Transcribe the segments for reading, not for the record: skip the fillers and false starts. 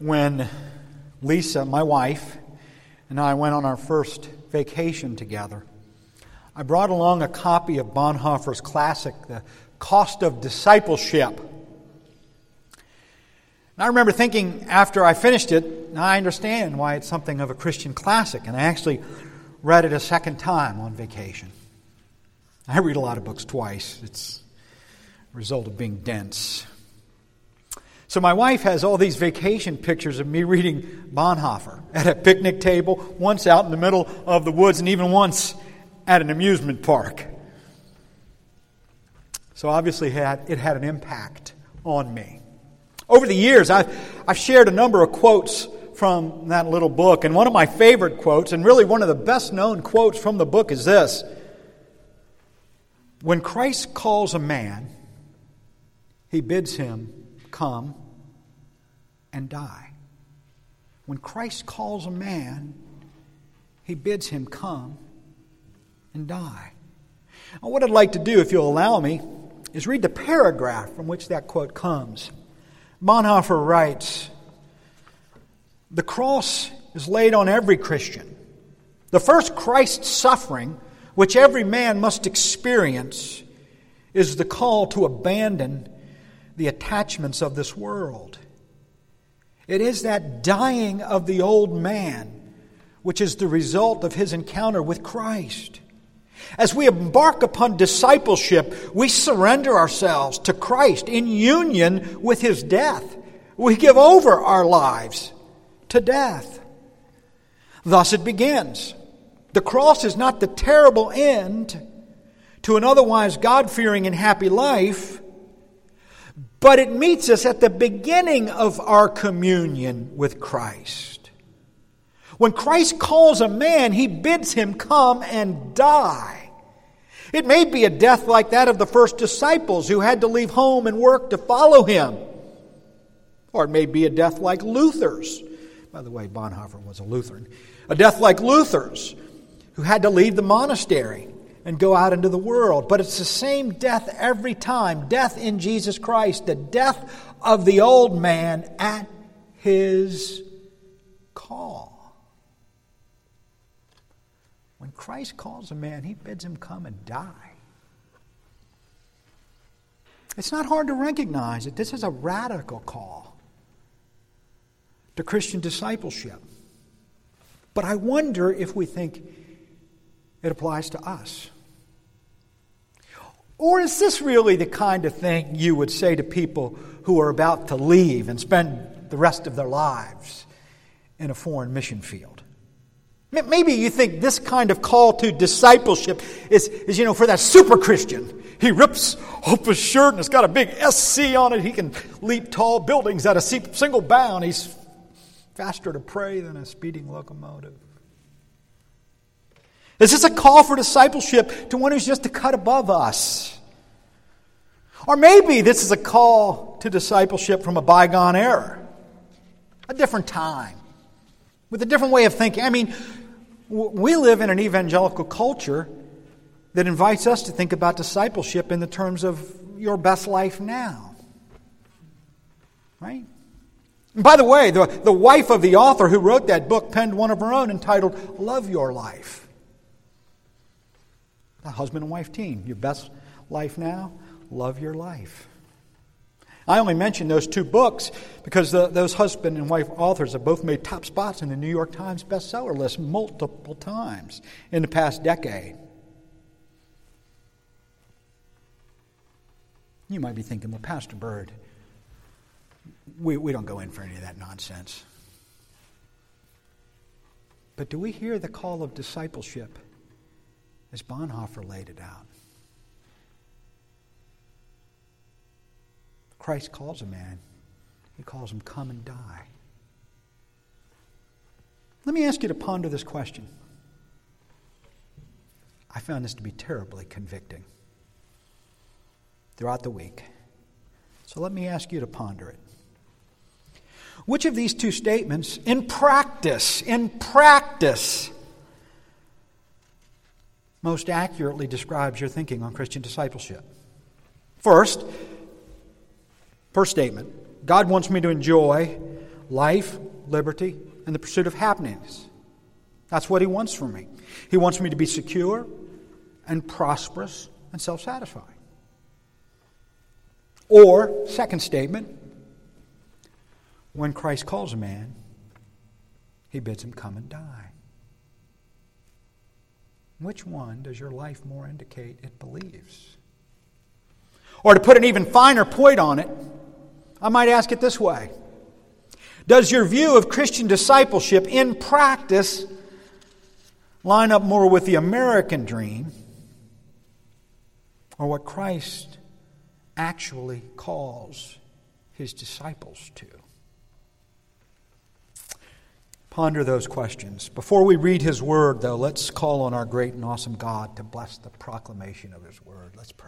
when Lisa, my wife, and I went on our first vacation together. I brought along a copy of Bonhoeffer's classic, The Cost of Discipleship. And I remember thinking after I finished it, now I understand why it's something of a Christian classic, and I actually read it a second time on vacation. I read a lot of books twice. It's a result of being dense. So my wife has all these vacation pictures of me reading Bonhoeffer at a picnic table, once out in the middle of the woods, and even once at an amusement park. So obviously it had an impact on me. Over the years, I've shared a number of quotes from that little book, and one of my favorite quotes, and really one of the best-known quotes from the book, is this: "When Christ calls a man, he bids him come and die." When Christ calls a man, he bids him come and die. Now, what I'd like to do, if you'll allow me, is read the paragraph from which that quote comes. Bonhoeffer writes, "The cross is laid on every Christian. The first Christ suffering, which every man must experience, is the call to abandon the attachments of this world. It is that dying of the old man which is the result of his encounter with Christ. As we embark upon discipleship, we surrender ourselves to Christ in union with his death. We give over our lives to death. Thus it begins. The cross is not the terrible end to an otherwise God-fearing and happy life, but it meets us at the beginning of our communion with Christ. When Christ calls a man, he bids him come and die. It may be a death like that of the first disciples who had to leave home and work to follow him. Or it may be a death like Luther's. By the way, Bonhoeffer was a Lutheran. A death like Luther's, who had to leave the monastery and go out into the world. But it's the same death every time. Death in Jesus Christ. The death of the old man at his call. When Christ calls a man, he bids him come and die. It's not hard to recognize that this is a radical call to Christian discipleship. But I wonder if we think it applies to us. Or is this really the kind of thing you would say to people who are about to leave and spend the rest of their lives in a foreign mission field? Maybe you think this kind of call to discipleship is for that super Christian. He rips up his shirt and it's got a big SC on it. He can leap tall buildings at a single bound. He's faster to pray than a speeding locomotive. Is this a call for discipleship to one who's just a cut above us? Or maybe this is a call to discipleship from a bygone era, a different time, with a different way of thinking. I mean, we live in an evangelical culture that invites us to think about discipleship in the terms of your best life now. Right? And by the way, the wife of the author who wrote that book penned one of her own entitled Love Your Life. A husband and wife team. Your best life now, love your life. I only mention those two books because those husband and wife authors have both made top spots in the New York Times bestseller list multiple times in the past decade. You might be thinking, well, Pastor Bird, we don't go in for any of that nonsense. But do we hear the call of discipleship as Bonhoeffer laid it out? Christ calls a man. He calls him, come and die. Let me ask you to ponder this question. I found this to be terribly convicting throughout the week. So let me ask you to ponder it. Which of these two statements, in practice, most accurately describes your thinking on Christian discipleship? First statement, God wants me to enjoy life, liberty, and the pursuit of happiness. That's what He wants from me. He wants me to be secure and prosperous and self-satisfying. Or, second statement, when Christ calls a man, He bids him come and die. Which one does your life more indicate it believes? Or to put an even finer point on it, I might ask it this way. Does your view of Christian discipleship in practice line up more with the American dream or what Christ actually calls His disciples to? Ponder those questions. Before we read His Word, though, let's call on our great and awesome God to bless the proclamation of His Word. Let's pray.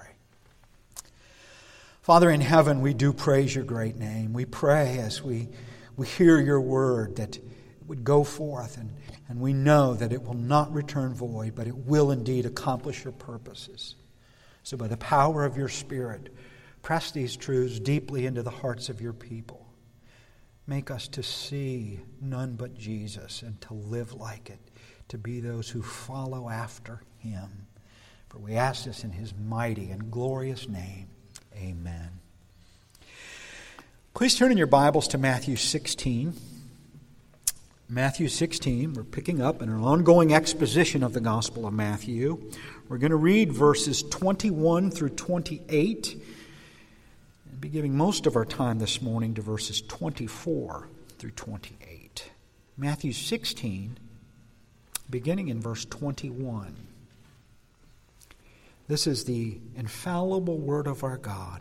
Father in heaven, we do praise Your great name. We pray as we hear Your Word that it would go forth, and we know that it will not return void, but it will indeed accomplish Your purposes. So by the power of Your Spirit, press these truths deeply into the hearts of Your people. Make us to see none but Jesus and to live like it, to be those who follow after Him. For we ask this in His mighty and glorious name. Amen. Please turn in your Bibles to Matthew 16. Matthew 16, we're picking up in an ongoing exposition of the Gospel of Matthew. We're going to read verses 21 through 28. I'll be giving most of our time this morning to verses 24 through 28. Matthew 16, beginning in verse 21. This is the infallible word of our God.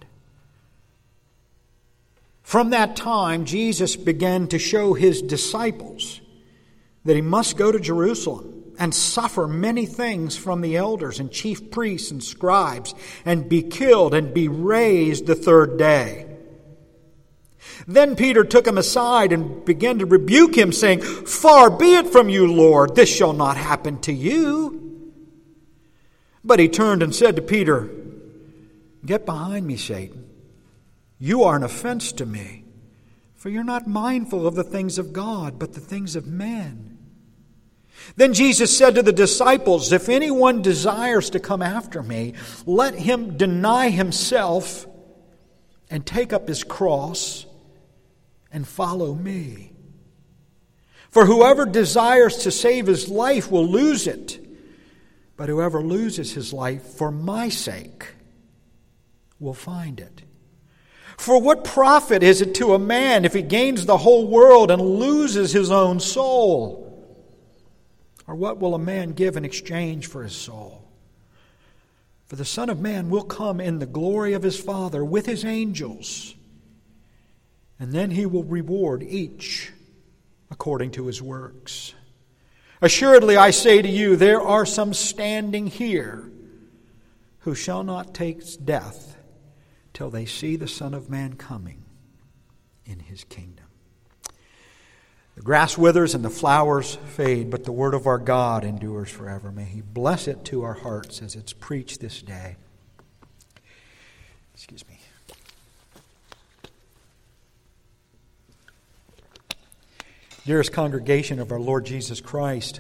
From that time, Jesus began to show His disciples that He must go to Jerusalem and suffer many things from the elders and chief priests and scribes, and be killed and be raised the third day. Then Peter took Him aside and began to rebuke Him, saying, "Far be it from You, Lord, this shall not happen to You." But He turned and said to Peter, "Get behind me, Satan. You are an offense to me, for you're not mindful of the things of God, but the things of men." Then Jesus said to the disciples, "If anyone desires to come after me, let him deny himself and take up his cross and follow me. For whoever desires to save his life will lose it, but whoever loses his life for my sake will find it. For what profit is it to a man if he gains the whole world and loses his own soul? Or what will a man give in exchange for his soul? For the Son of Man will come in the glory of His Father with His angels, and then He will reward each according to his works. Assuredly, I say to you, there are some standing here who shall not taste death till they see the Son of Man coming in His kingdom." The grass withers and the flowers fade, but the word of our God endures forever. May He bless it to our hearts as it's preached this day. Excuse me. Dearest congregation of our Lord Jesus Christ,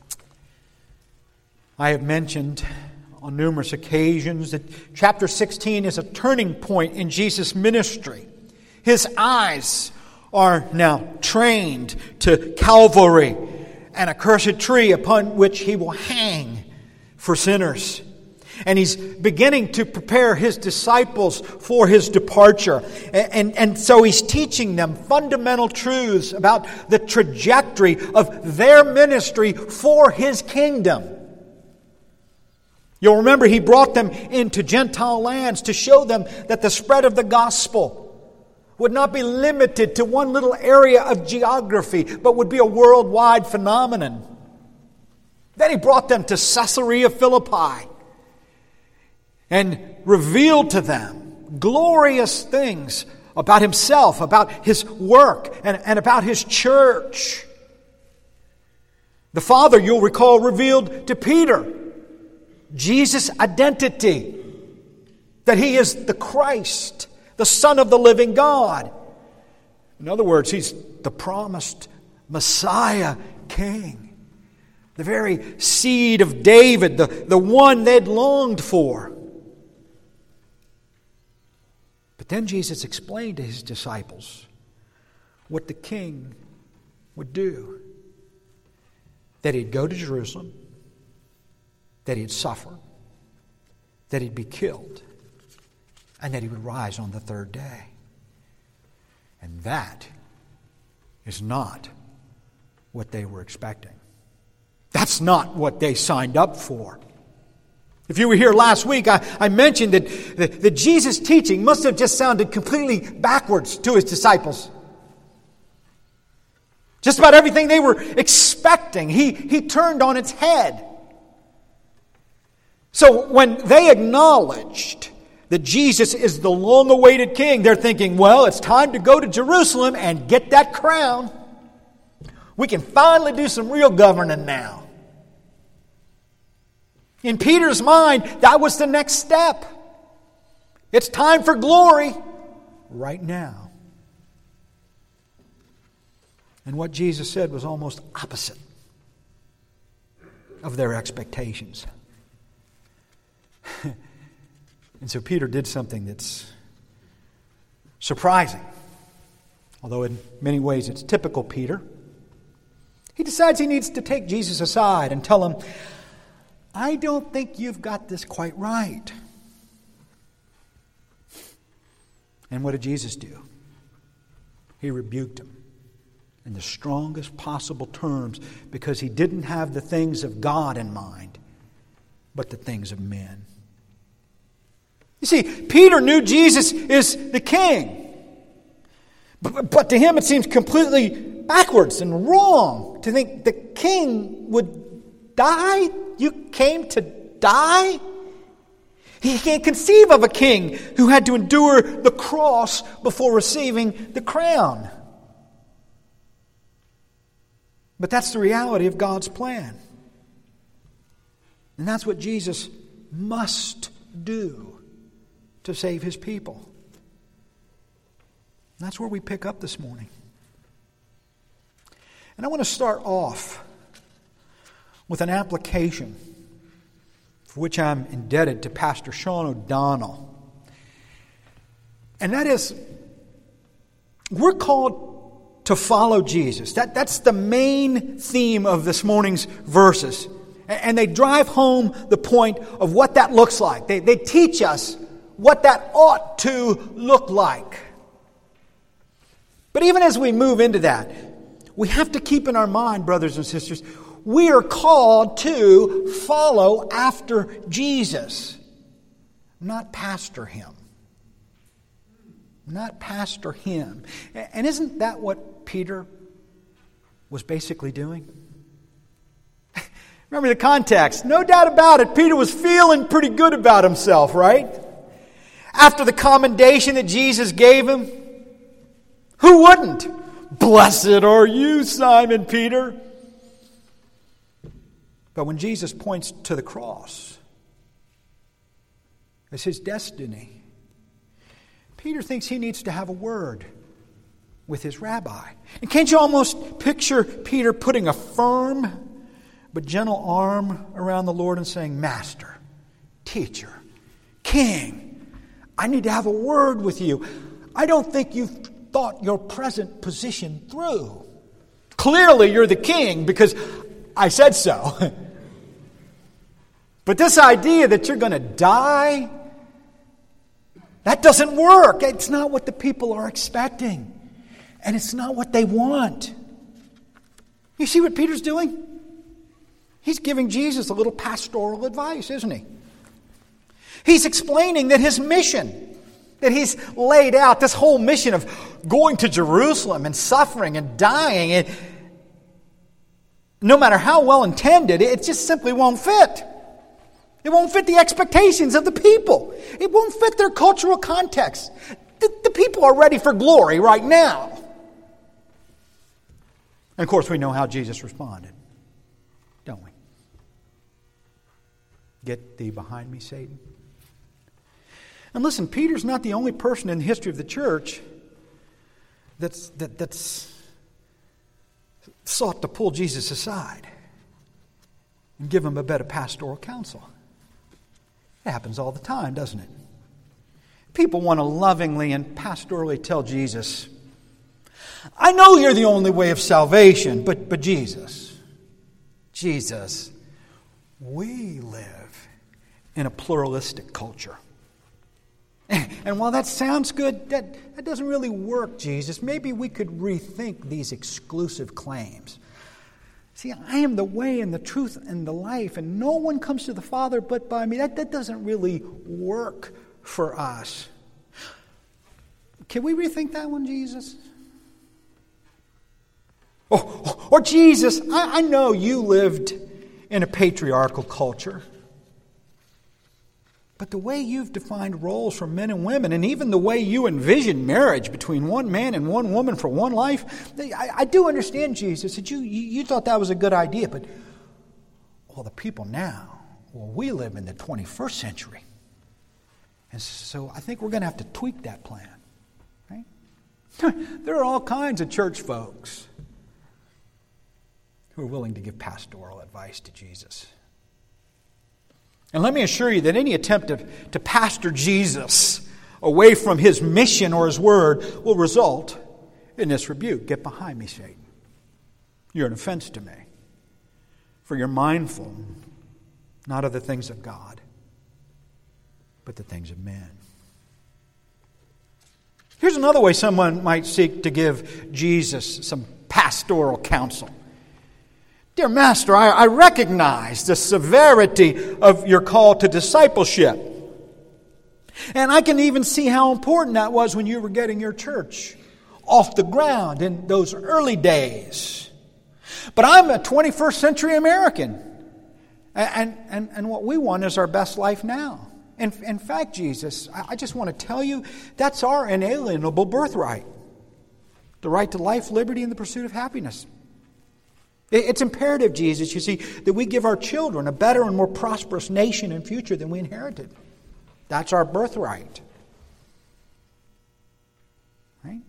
I have mentioned on numerous occasions that chapter 16 is a turning point in Jesus' ministry. His eyes are now trained to Calvary, an accursed tree upon which He will hang for sinners. And He's beginning to prepare His disciples for His departure. And so He's teaching them fundamental truths about the trajectory of their ministry for His kingdom. You'll remember He brought them into Gentile lands to show them that the spread of the gospel would not be limited to one little area of geography, but would be a worldwide phenomenon. Then He brought them to Caesarea Philippi and revealed to them glorious things about Himself, about His work, and about His church. The Father, you'll recall, revealed to Peter Jesus' identity, that He is the Christ, the Son of the living God. In other words, he's the promised Messiah King. The very seed of David, the one they'd longed for. But then Jesus explained to his disciples what the king would do. That he'd go to Jerusalem, that he'd suffer, that he'd be killed, and that he would rise on the third day. And that is not what they were expecting. That's not what they signed up for. If you were here last week, I mentioned that Jesus' teaching must have just sounded completely backwards to his disciples. Just about everything they were expecting, he turned on its head. So when they acknowledged that Jesus is the long-awaited king, they're thinking, well, it's time to go to Jerusalem and get that crown. We can finally do some real governing now. In Peter's mind, that was the next step. It's time for glory right now. And what Jesus said was almost opposite of their expectations. And so Peter did something that's surprising. Although in many ways it's typical Peter. He decides he needs to take Jesus aside and tell him, I don't think you've got this quite right. And what did Jesus do? He rebuked him in the strongest possible terms because he didn't have the things of God in mind, but the things of men. You see, Peter knew Jesus is the king. But to him it seems completely backwards and wrong to think the king would die. You came to die? He can't conceive of a king who had to endure the cross before receiving the crown. But that's the reality of God's plan. And that's what Jesus must do to save his people. And that's where we pick up this morning. And I want to start off with an application for which I'm indebted to Pastor Sean O'Donnell. And that is, we're called to follow Jesus. That's the main theme of this morning's verses. And they drive home the point of what that looks like. They teach us what that ought to look like. But even as we move into that, we have to keep in our mind, brothers and sisters, we are called to follow after Jesus, not pastor him. Not pastor him. And isn't that what Peter was basically doing? Remember the context. No doubt about it, Peter was feeling pretty good about himself, right? After the commendation that Jesus gave him. Who wouldn't? Blessed are you, Simon Peter. But when Jesus points to the cross as his destiny, Peter thinks he needs to have a word with his rabbi. And can't you almost picture Peter putting a firm but gentle arm around the Lord and saying, Master, Teacher, King, I need to have a word with you. I don't think you've thought your present position through. Clearly you're the king because I said so. But this idea that you're going to die, that doesn't work. It's not what the people are expecting. And it's not what they want. You see what Peter's doing? He's giving Jesus a little pastoral advice, isn't he? He's explaining that his mission that he's laid out, this whole mission of going to Jerusalem and suffering and dying, no matter how well intended, it just simply won't fit. It won't fit the expectations of the people. It won't fit their cultural context. The people are ready for glory right now. And of course we know how Jesus responded, don't we? Get thee behind me, Satan. And listen, Peter's not the only person in the history of the church that's sought to pull Jesus aside and give him a bit of pastoral counsel. It happens all the time, doesn't it? People want to lovingly and pastorally tell Jesus, I know you're the only way of salvation, but Jesus, we live in a pluralistic culture. And while that sounds good, that doesn't really work, Jesus. Maybe we could rethink these exclusive claims. See, I am the way and the truth and the life, and no one comes to the Father but by me. That doesn't really work for us. Can we rethink that one, Jesus? Or Jesus, I know you lived in a patriarchal culture. But the way you've defined roles for men and women, and even the way you envision marriage between one man and one woman for one life, I do understand, Jesus, that you thought that was a good idea. But, the people now, we live in the 21st century. And so I think we're going to have to tweak that plan. Right? There are all kinds of church folks who are willing to give pastoral advice to Jesus. And let me assure you that any attempt to pastor Jesus away from his mission or his word will result in this rebuke. Get behind me, Satan. You're an offense to me. For you're mindful not of the things of God, but the things of men. Here's another way someone might seek to give Jesus some pastoral counsel. Dear Master, I recognize the severity of your call to discipleship. And I can even see how important that was when you were getting your church off the ground in those early days. But I'm a 21st century American. And what we want is our best life now. In fact, Jesus, I just want to tell you, that's our inalienable birthright. The right to life, liberty, and the pursuit of happiness. It's imperative, Jesus, you see, that we give our children a better and more prosperous nation and future than we inherited. That's our birthright. Right?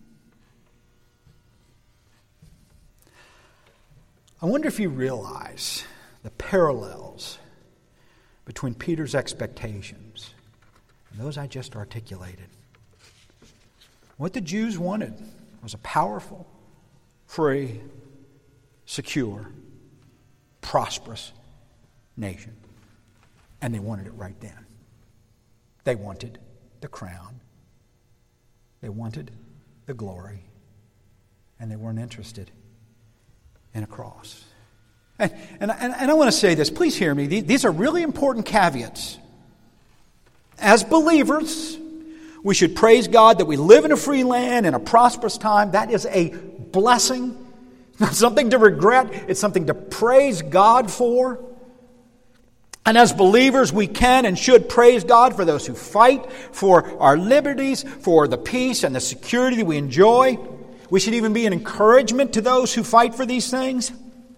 I wonder if you realize the parallels between Peter's expectations and those I just articulated. What the Jews wanted was a powerful, free, secure, prosperous nation. And they wanted it right then. They wanted the crown. They wanted the glory. And they weren't interested in a cross. And I want to say this. Please hear me. These are really important caveats. As believers, we should praise God that we live in a free land in a prosperous time. That is a blessing. Not something to regret. It's something to praise God for. And as believers, we can and should praise God for those who fight for our liberties, for the peace and the security that we enjoy. We should even be an encouragement to those who fight for these things.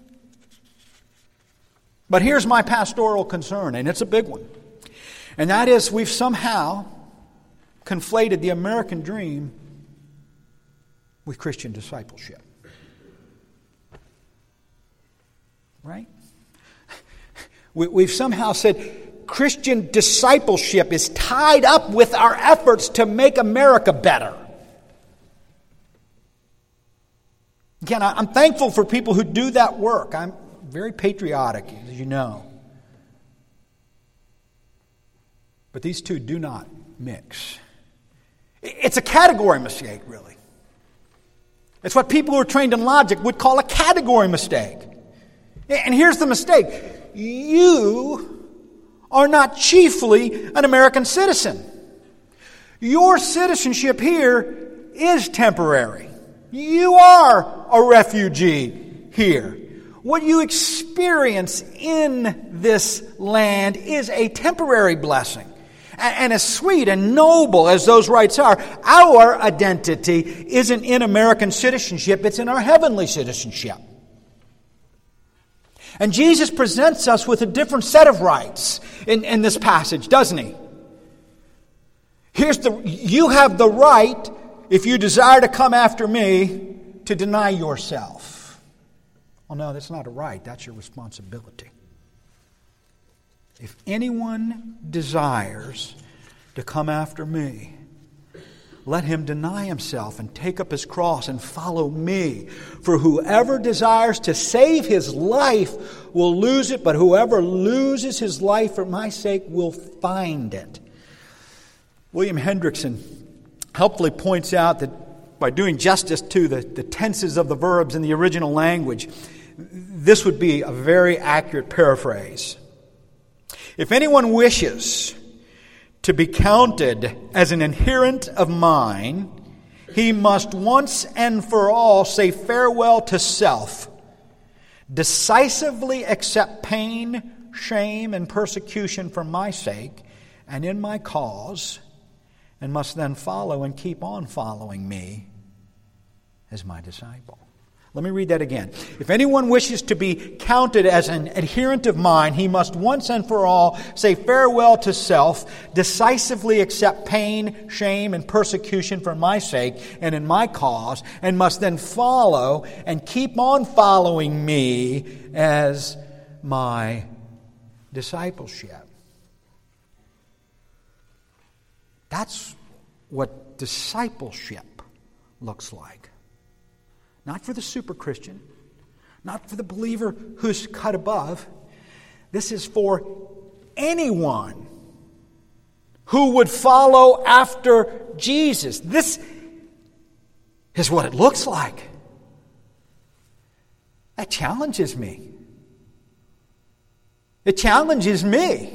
But here's my pastoral concern, and it's a big one. And that is we've somehow conflated the American dream with Christian discipleship. Right? We've somehow said Christian discipleship is tied up with our efforts to make America better. Again, I'm thankful for people who do that work. I'm very patriotic, as you know. But these two do not mix. It's a category mistake, really. It's what people who are trained in logic would call a category mistake. And here's the mistake. You are not chiefly an American citizen. Your citizenship here is temporary. You are a refugee here. What you experience in this land is a temporary blessing. And as sweet and noble as those rights are, our identity isn't in American citizenship, it's in our heavenly citizenship. And Jesus presents us with a different set of rights in this passage, doesn't he? You have the right, if you desire to come after me, to deny yourself. Oh no, that's not a right. That's your responsibility. If anyone desires to come after me, let him deny himself and take up his cross and follow me. For whoever desires to save his life will lose it, but whoever loses his life for my sake will find it. William Hendrickson helpfully points out that by doing justice to the tenses of the verbs in the original language, this would be a very accurate paraphrase. If anyone wishes to be counted as an adherent of mine, he must once and for all say farewell to self, decisively accept pain, shame, and persecution for my sake and in my cause, and must then follow and keep on following me as my disciple. Let me read that again. If anyone wishes to be counted as an adherent of mine, he must once and for all say farewell to self, decisively accept pain, shame, and persecution for my sake and in my cause, and must then follow and keep on following me as my discipleship. That's what discipleship looks like. Not for the super Christian, not for the believer who's cut above. This is for anyone who would follow after Jesus. This is what it looks like. That challenges me. It challenges me.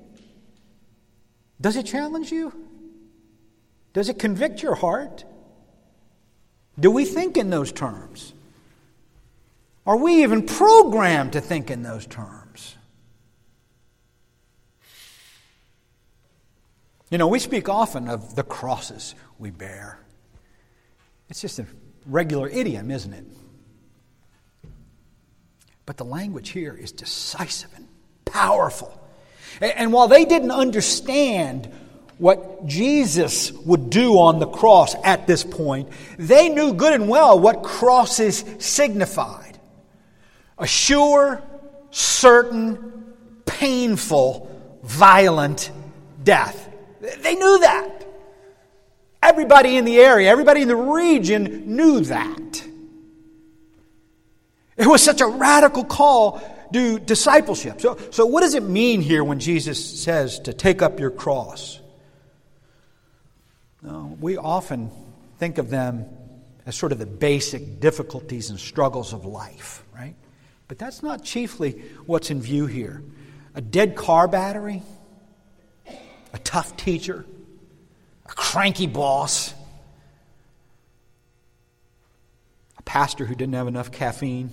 Does it challenge you? Does it convict your heart? Do we think in those terms? Are we even programmed to think in those terms? You know, we speak often of the crosses we bear. It's just a regular idiom, isn't it? But the language here is decisive and powerful. And while they didn't understand what Jesus would do on the cross at this point, they knew good and well what crosses signified. A sure, certain, painful, violent death. They knew that. Everybody in the area, everybody in the region knew that. It was such a radical call to discipleship. So what does it mean here when Jesus says to take up your cross? We often think of them as sort of the basic difficulties and struggles of life, right? But that's not chiefly what's in view here. A dead car battery, a tough teacher, a cranky boss, a pastor who didn't have enough caffeine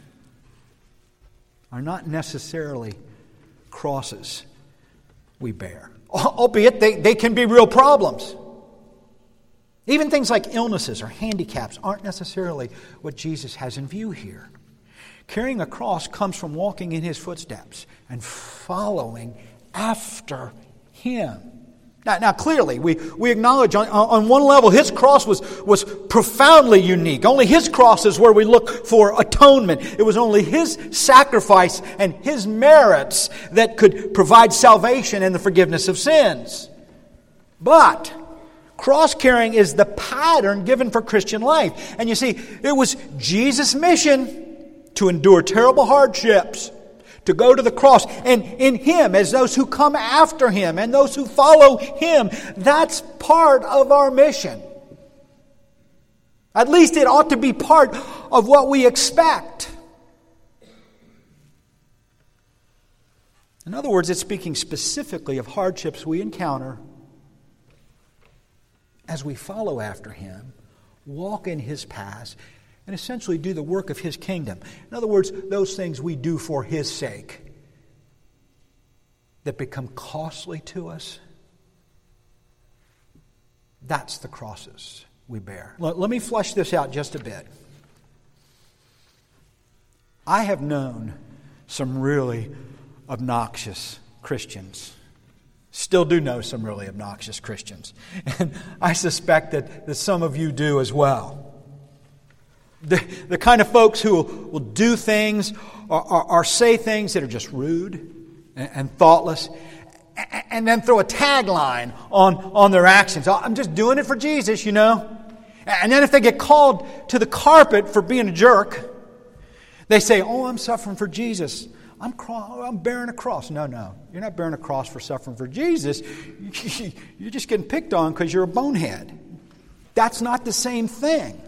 are not necessarily crosses we bear. Albeit they can be real problems. Even things like illnesses or handicaps aren't necessarily what Jesus has in view here. Carrying a cross comes from walking in His footsteps and following after Him. Now clearly, we acknowledge on one level His cross was profoundly unique. Only His cross is where we look for atonement. It was only His sacrifice and His merits that could provide salvation and the forgiveness of sins. But cross carrying is the pattern given for Christian life. And you see, it was Jesus' mission to endure terrible hardships, to go to the cross. And in Him, as those who come after Him and those who follow Him, that's part of our mission. At least it ought to be part of what we expect. In other words, it's speaking specifically of hardships we encounter as we follow after Him, walk in His paths, and essentially do the work of His kingdom. In other words, those things we do for His sake that become costly to us, that's the crosses we bear. Let me flesh this out just a bit. I have known some really obnoxious Christians Still do know some really obnoxious Christians. And I suspect that some of you do as well. The kind of folks who will do things or say things that are just rude and thoughtless, and then throw a tagline on their actions. Oh, I'm just doing it for Jesus, you know. And then if they get called to the carpet for being a jerk, they say, oh, I'm suffering for Jesus. I'm bearing a cross. No, you're not bearing a cross for suffering for Jesus. You're just getting picked on because you're a bonehead. That's not the same thing.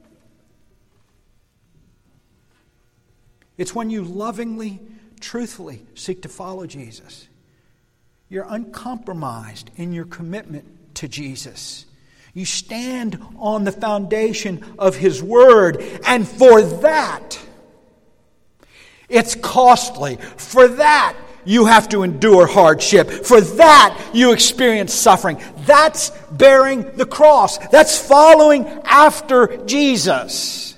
It's when you lovingly, truthfully seek to follow Jesus. You're uncompromised in your commitment to Jesus. You stand on the foundation of His Word, and for that, it's costly. For that, you have to endure hardship. For that, you experience suffering. That's bearing the cross. That's following after Jesus.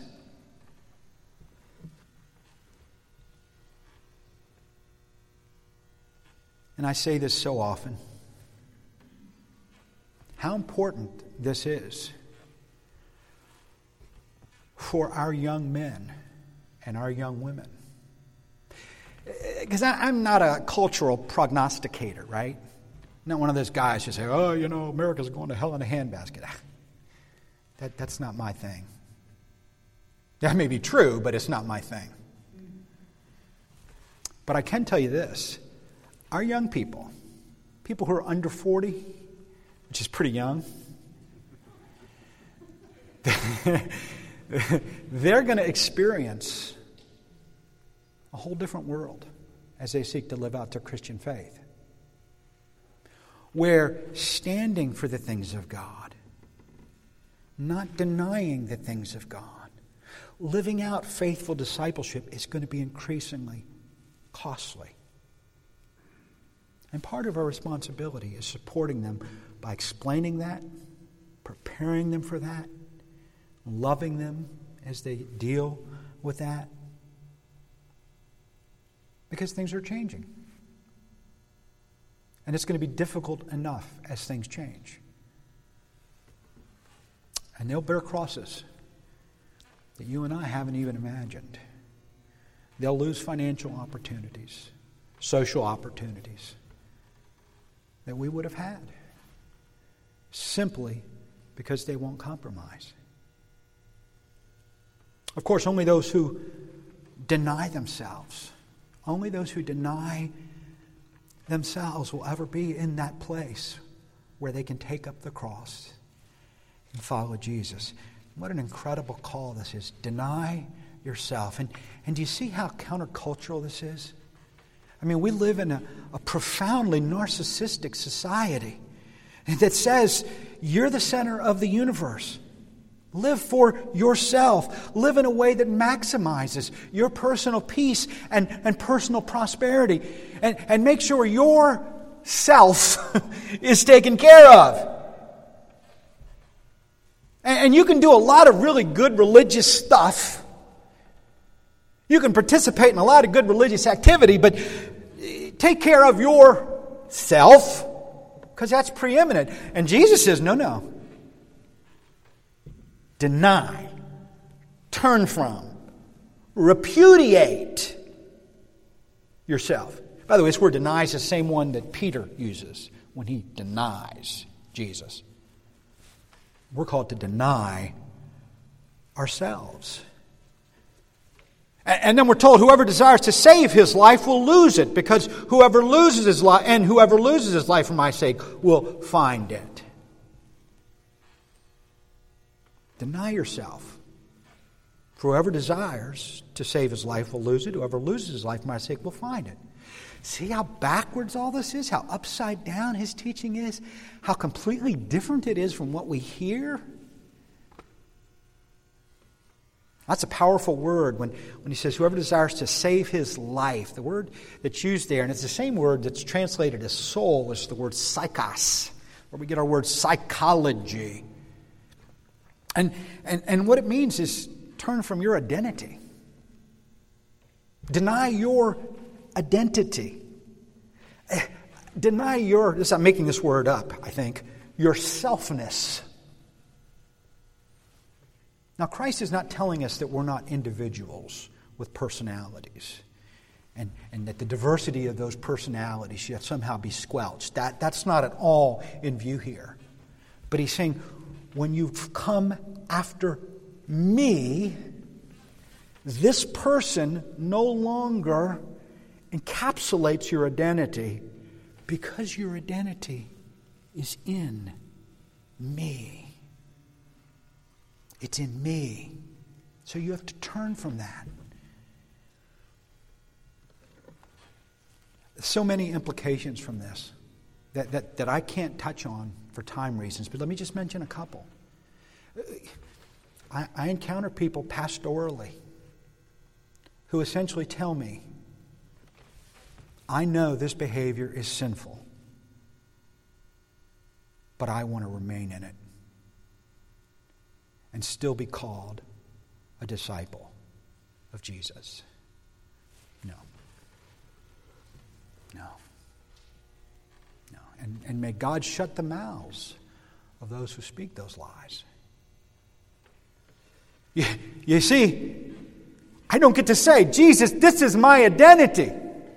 And I say this so often. How important this is for our young men and our young women. Because I'm not a cultural prognosticator, right? Not one of those guys who say, oh, you know, America's going to hell in a handbasket. That's not my thing. That may be true, but it's not my thing. But I can tell you this. Our young people who are under 40, which is pretty young, they're going to experience a whole different world as they seek to live out their Christian faith, where standing for the things of God, not denying the things of God, living out faithful discipleship is going to be increasingly costly. And part of our responsibility is supporting them by explaining that, preparing them for that, loving them as they deal with that. Because things are changing. And it's going to be difficult enough as things change. And they'll bear crosses that you and I haven't even imagined. They'll lose financial opportunities, social opportunities that we would have had simply because they won't compromise. Of course, only those who deny themselves, only those who deny themselves will ever be in that place where they can take up the cross and follow Jesus. What an incredible call this is. Deny yourself. And do you see how countercultural this is? I mean, we live in a profoundly narcissistic society that says you're the center of the universe. Live for yourself. Live in a way that maximizes your personal peace and personal prosperity. And make sure your self is taken care of. And you can do a lot of really good religious stuff. You can participate in a lot of good religious activity, but take care of yourself, because that's preeminent. And Jesus says, no. Deny, turn from, repudiate yourself. By the way, this word deny is the same one that Peter uses when he denies Jesus. We're called to deny ourselves. And then we're told whoever desires to save his life will lose it, because whoever loses his life for my sake will find it. Deny yourself. For whoever desires to save his life will lose it. Whoever loses his life for my sake will find it. See how backwards all this is? How upside down his teaching is? How completely different it is from what we hear? That's a powerful word when he says, whoever desires to save his life. The word that's used there, and it's the same word that's translated as soul, is the word psychos, where we get our word psychology. And what it means is turn from your identity. Deny your identity. Deny your, I'm making this word up, I think, your selfness. Now, Christ is not telling us that we're not individuals with personalities and that the diversity of those personalities should somehow be squelched. That's not at all in view here. But he's saying, when you've come after me, this person no longer encapsulates your identity because your identity is in me. It's in me. So you have to turn from that. So many implications from this that I can't touch on for time reasons, but let me just mention a couple. I encounter people pastorally who essentially tell me, I know this behavior is sinful, but I want to remain in it and still be called a disciple of Jesus. No. And may God shut the mouths of those who speak those lies. You see, I don't get to say, Jesus, this is my identity.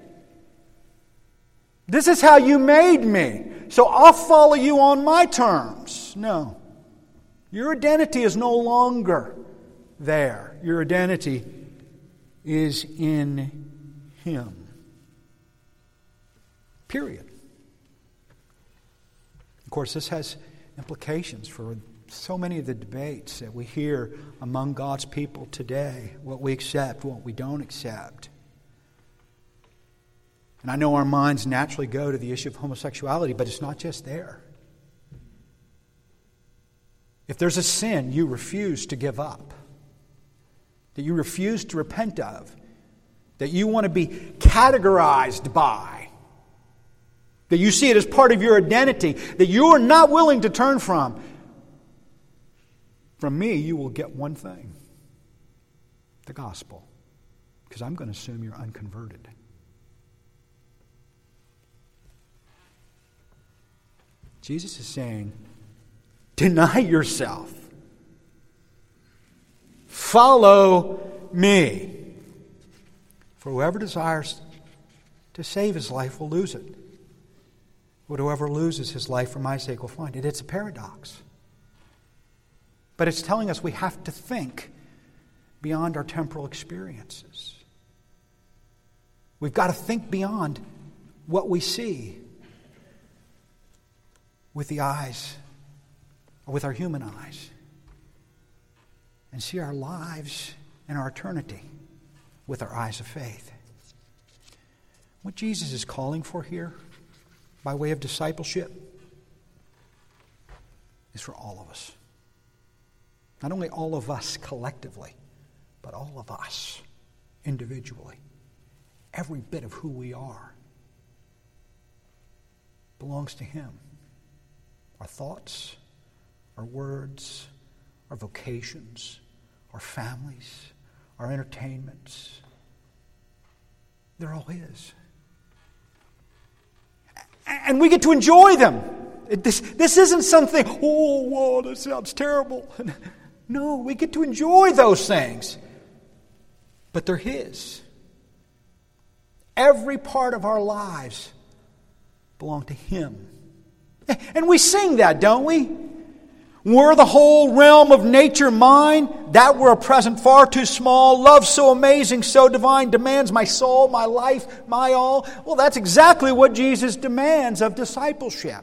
This is how you made me, so I'll follow you on my terms. No. Your identity is no longer there. Your identity is in Him. Period. Of course, this has implications for so many of the debates that we hear among God's people today. What we accept, what we don't accept. And I know our minds naturally go to the issue of homosexuality, but it's not just there. If there's a sin you refuse to give up, that you refuse to repent of, that you want to be categorized by, that you see it as part of your identity, that you are not willing to turn from me, you will get one thing: the gospel. Because I'm going to assume you're unconverted. Jesus is saying, deny yourself. Follow me. For whoever desires to save his life will lose it. But whoever loses his life for my sake will find it. It's a paradox. But it's telling us we have to think beyond our temporal experiences. We've got to think beyond what we see with the eyes, or with our human eyes, and see our lives and our eternity with our eyes of faith. What Jesus is calling for here, by way of discipleship, is for all of us. Not only all of us collectively, but all of us individually. Every bit of who we are belongs to Him. Our thoughts, our words, our vocations, our families, our entertainments, they're all His. And we get to enjoy them. This isn't something, oh, whoa, that sounds terrible. No, we get to enjoy those things. But they're His. Every part of our lives belong to Him. And we sing that, don't we? Were the whole realm of nature mine, that were a present far too small. Love so amazing, so divine, demands my soul, my life, my all. Well, that's exactly what Jesus demands of discipleship.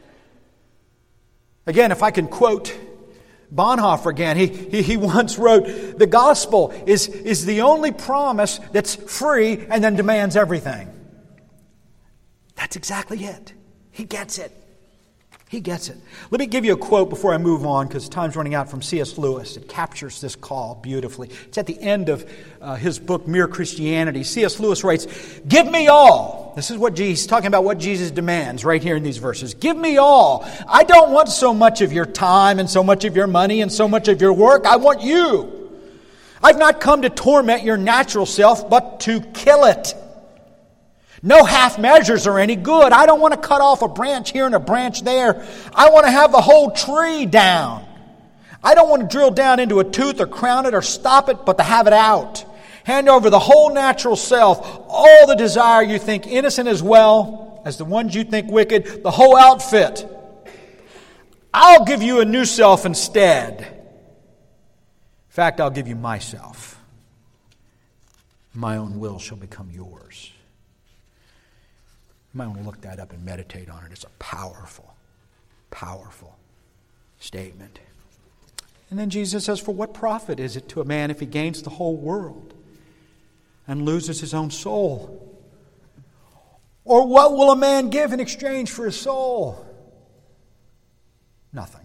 Again, if I can quote Bonhoeffer again, he once wrote, the gospel is the only promise that's free and then demands everything. That's exactly it. He gets it. He gets it. Let me give you a quote before I move on, because time's running out, from C.S. Lewis. It captures this call beautifully. It's at the end of his book, Mere Christianity. C.S. Lewis writes, "Give me all." This is what he's talking about, what Jesus demands right here in these verses. "Give me all. I don't want so much of your time and so much of your money and so much of your work. I want you. I've not come to torment your natural self, but to kill it. No half measures are any good. I don't want to cut off a branch here and a branch there. I want to have the whole tree down. I don't want to drill down into a tooth or crown it or stop it, but to have it out. Hand over the whole natural self, all the desire you think innocent as well as the ones you think wicked, the whole outfit. I'll give you a new self instead. In fact, I'll give you myself. My own will shall become yours. You might want to look that up and meditate on it. It's a powerful, powerful statement. And then Jesus says, for what profit is it to a man if he gains the whole world and loses his own soul? Or what will a man give in exchange for his soul? Nothing.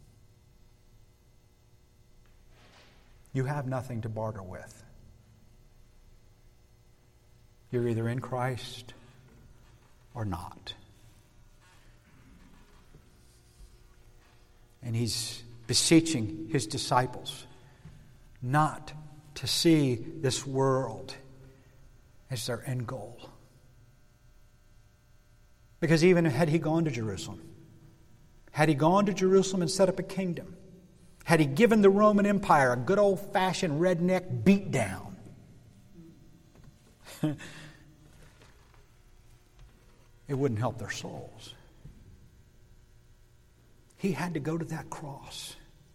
You have nothing to barter with. You're either in Christ or not. And he's beseeching his disciples not to see this world as their end goal. Because even had he gone to Jerusalem, had he gone to Jerusalem and set up a kingdom, had he given the Roman Empire a good old-fashioned redneck beatdown, it wouldn't help their souls. He had to go to that cross.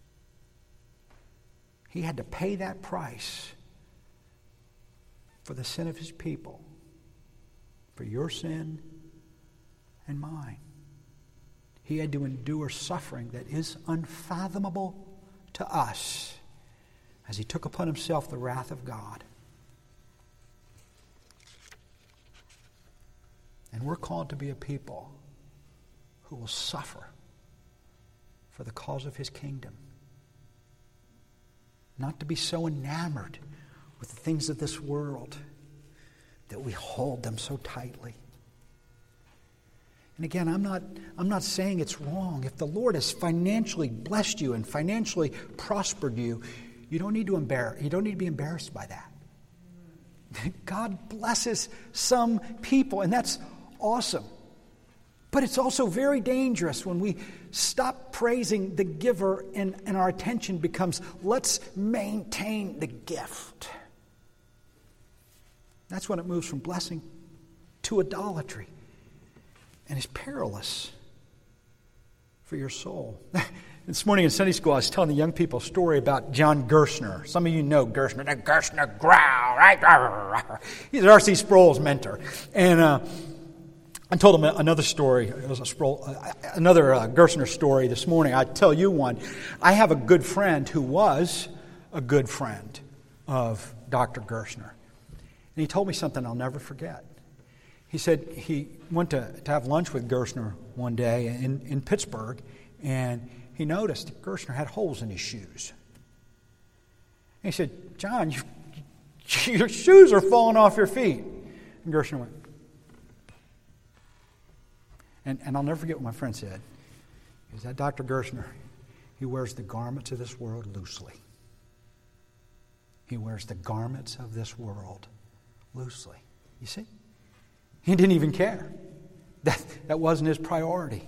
He had to pay that price for the sin of his people, for your sin and mine. He had to endure suffering that is unfathomable to us as he took upon himself the wrath of God. And we're called to be a people who will suffer for the cause of his kingdom. Not to be so enamored with the things of this world that we hold them so tightly. And again, I'm not saying it's wrong. If the Lord has financially blessed you and financially prospered you, you don't need to be embarrassed by that. God blesses some people, and that's awesome. But it's also very dangerous when we stop praising the giver and our attention becomes, let's maintain the gift. That's when it moves from blessing to idolatry. And it's perilous for your soul. This morning in Sunday school, I was telling the young people a story about John Gerstner. Some of you know Gerstner. The Gerstner growl, right? He's R.C. Sproul's mentor. And I told him another story. It was another Gerstner story this morning. I'd tell you one. I have a good friend who was a good friend of Dr. Gerstner. And he told me something I'll never forget. He said he went to have lunch with Gerstner one day in Pittsburgh, and he noticed that Gerstner had holes in his shoes. And he said, John, your shoes are falling off your feet. And Gerstner went, and I'll never forget what my friend said. He said, Dr. Gerstner, he wears the garments of this world loosely. He wears the garments of this world loosely. You see? He didn't even care. That wasn't his priority.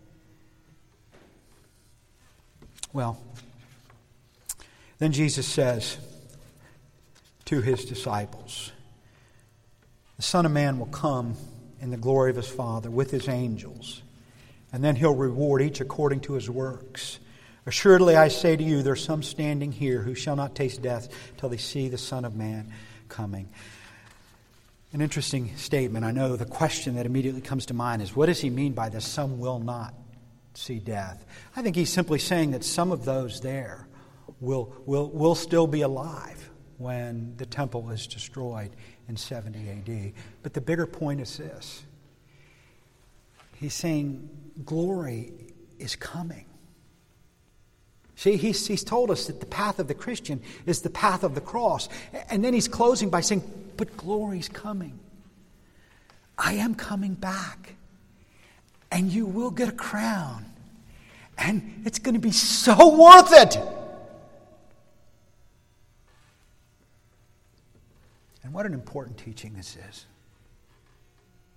Well, then Jesus says to his disciples, the Son of Man will come in the glory of his Father with his angels, and then he'll reward each according to his works. Assuredly, I say to you, there are some standing here who shall not taste death till they see the Son of Man coming. An interesting statement. I know the question that immediately comes to mind is, what does he mean by this? Some will not see death. I think he's simply saying that some of those there will still be alive when the temple is destroyed in 70 A.D. But the bigger point is this. He's saying glory is coming. See, he's told us that the path of the Christian is the path of the cross. And then he's closing by saying, but glory's coming. I am coming back. And you will get a crown. And it's going to be so worth it. And what an important teaching this is.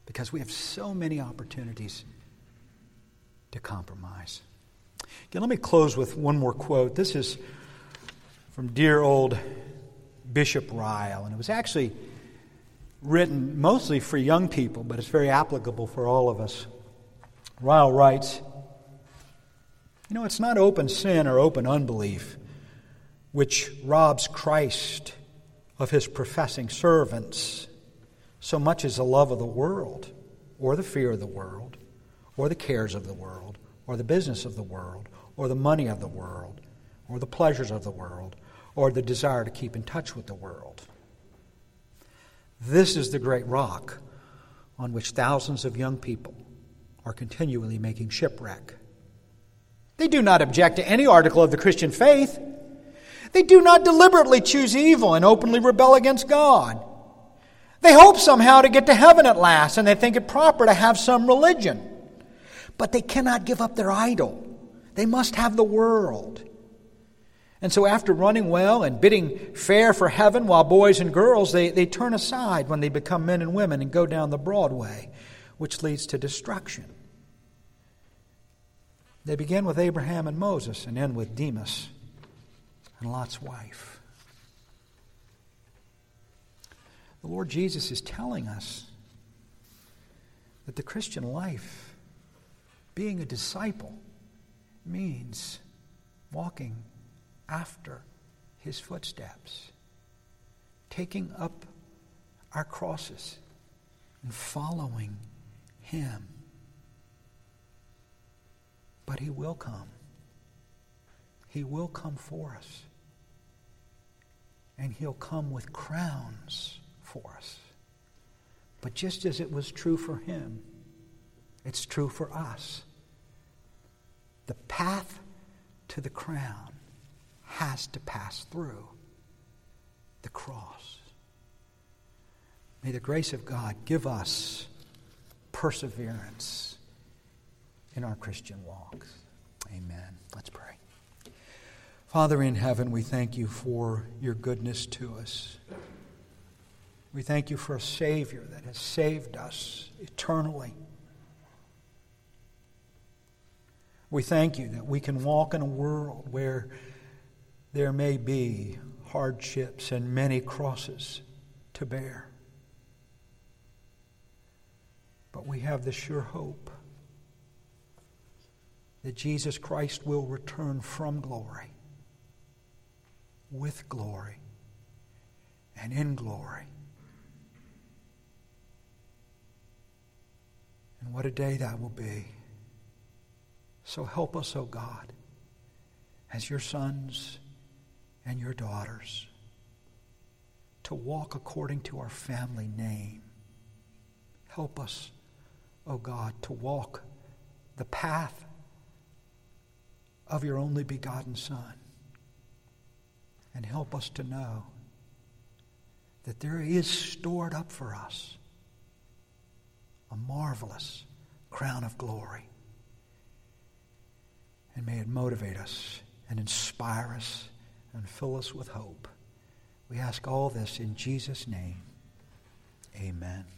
because we have so many opportunities to compromise. Again, let me close with one more quote. This is from dear old Bishop Ryle, and it was actually written mostly for young people, but it's very applicable for all of us. Ryle writes, it's not open sin or open unbelief which robs Christ of his professing servants so much as the love of the world, or the fear of the world, or the cares of the world, or the business of the world, or the money of the world, or the pleasures of the world, or the desire to keep in touch with the world. This is the great rock on which thousands of young people are continually making shipwreck. They do not object to any article of the Christian faith. They do not deliberately choose evil and openly rebel against God. They hope somehow to get to heaven at last, and they think it proper to have some religion. But they cannot give up their idol. They must have the world. And so after running well and bidding fair for heaven while boys and girls, they turn aside when they become men and women and go down the broad way, which leads to destruction. They begin with Abraham and Moses and end with Demas and Lot's wife. The Lord Jesus is telling us that the Christian life, being a disciple, means walking after his footsteps, taking up our crosses and following him. But he will come. He will come for us. And he'll come with crowns for us. But just as it was true for him, it's true for us. The path to the crown has to pass through the cross. May the grace of God give us perseverance in our Christian walks. Amen. Let's pray. Father in heaven, we thank you for your goodness to us. We thank you for a Savior that has saved us eternally. We thank you that we can walk in a world where there may be hardships and many crosses to bear. But we have the sure hope that Jesus Christ will return from glory, with glory, and in glory. And what a day that will be. So help us, O God, as your sons and your daughters, to walk according to our family name. Help us, O God, to walk the path of your only begotten Son. And help us to know that there is stored up for us a marvelous crown of glory. And may it motivate us and inspire us and fill us with hope. We ask all this in Jesus' name. Amen.